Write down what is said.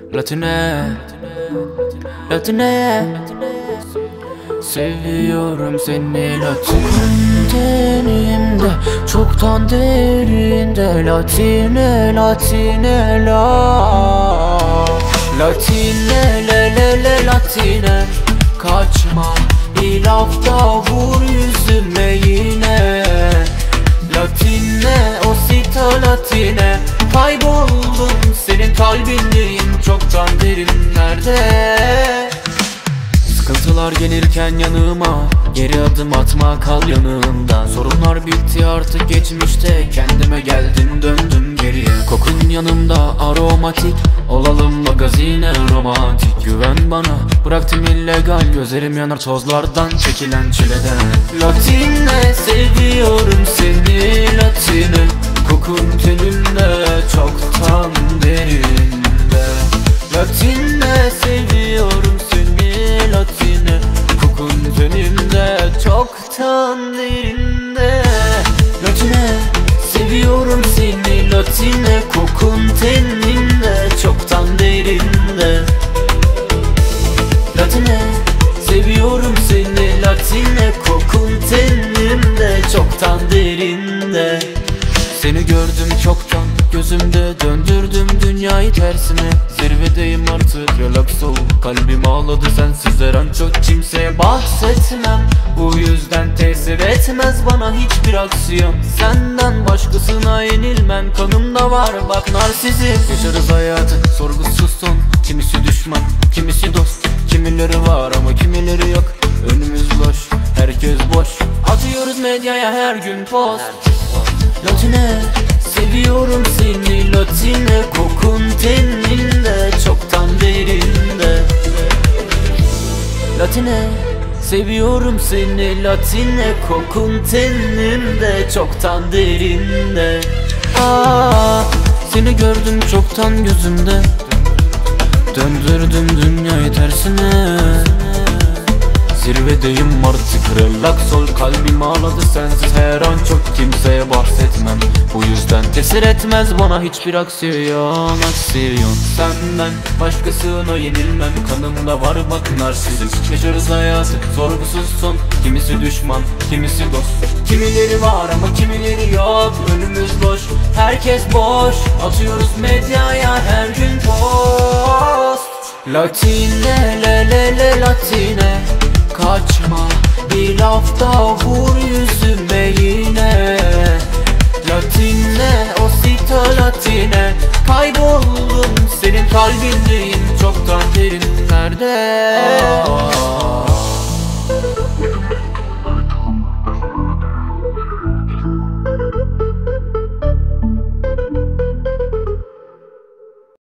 Latine, Latine, seviyorum seni Latine. Tenimde çoktan derinde Latine, Latine, Latine, le, Latine. Kaçma bir lafta vur yüzüme yine Latine, osita Latine. Kayboldum senin kalbindeyim çoktan derinlerde. Sıkıntılar gelirken yanıma geri adım atma, kal yanımda. Sorunlar bitti artık geçmişte, kendime geldim döndüm geriye. Kokun yanımda aromatik, olalım magazine romantik. Güven bana, bıraktım illegal, gözlerim yanar tozlardan çekilen çileden. Latine, seviyorum seni Latine. Kokun tenimde çoktan derinde Latine, seviyorum seni Latine. Kokun tenimde çoktan derinde Latine, seviyorum seni Latine. Kokun tenimde çoktan derinde Latine, seviyorum seni Latine. Kokun tenimde çoktan derinde. Seni gördüm çoktan gözümde, döndürdüm dünyayı tersine. Zirvedeyim artık, relax ol, kalbim ağladı sensiz her an. Çok kimseye bahsetmem, bu yüzden tesir etmez bana hiçbir aksiyon. Senden başkasına yenilmem, kanımda var bak narsizm. Yaşarız hayatı sorgusuz son, kimisi düşman, kimisi dost. Kimileri var ama kimileri yok, önümüz boş, herkes boş. Atıyoruz medyaya her gün post. Latine, seviyorum seni Latine. Kokun teninde çoktan derinde Latine, seviyorum seni Latine. Kokun tenimde çoktan derinde. Seni gördüm çoktan gözümde, döndürdüm dünyayı tersine. Zirvedeyim artık, relax ol, kalbim ağladı sensiz her an. Çok kimseye bahsetmem, bu yüzden tesir etmez bana hiçbir aksiyon. Senden başkasına yenilmem, kanımda var bak narsizm. Yaşarız hayatı sorgusuz son, kimisi düşman, kimisi dost. Kimileri var ama kimileri yok, önümüz boş, herkes boş. Atıyoruz medyaya her gün post. Latine, le, Latine. Kaçma bir lafta vur yüzüme yine Latine, osita Latine. Kayboldum senin kalbindeyim çoktan derinlerde.